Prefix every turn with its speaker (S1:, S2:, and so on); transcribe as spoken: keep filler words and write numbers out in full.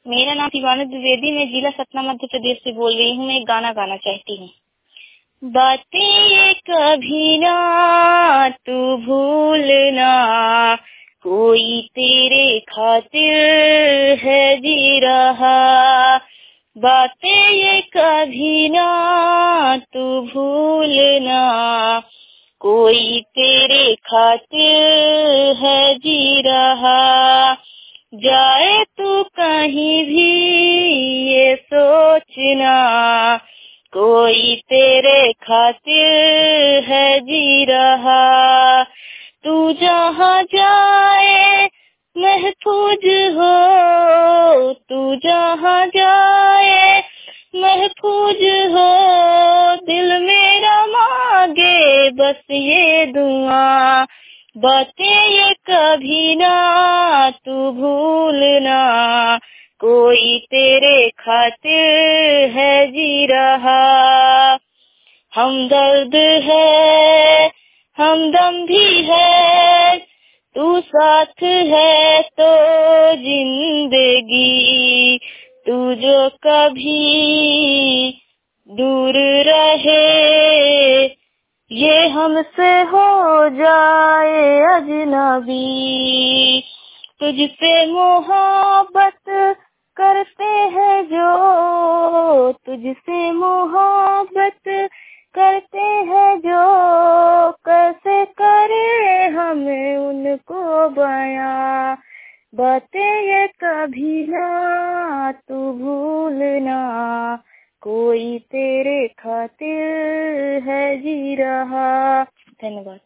S1: मेरा नाम शिवानी द्विवेदी, मैं जिला सतना मध्य प्रदेश से बोल रही हूँ। मैं एक गाना गाना चाहती हूँ। बातें ये कभी ना तू भूलना, कोई तेरे खातिर है जी रहा। बातें ये कभी ना तू भूलना, कोई तेरे खातिर है जी रहा। जाए तू कहीं भी ये सोचना, कोई तेरे खातिर है जी रहा। तू जहाँ जाए महफूज हो, तू जहाँ जाए महफूज हो। दिल मेरा मांगे बस ये दुआ, बातें ये कभी ना तू भूलना, कोई तेरे खातिर है जी रहा। हमदर्द है हमदम भी है, तू साथ है तो जिंदगी। तू जो कभी दूर रहे, ये हमसे हो जाए अजनबी। तुझसे मोहब्बत करते हैं जो, तुझसे मोहब्बत करते हैं जो, कैसे करें हमें उनको बयां। बातें ये कभी ना तू भूलना, कोई तेरे खातिर है जी रहा। धन्यवाद।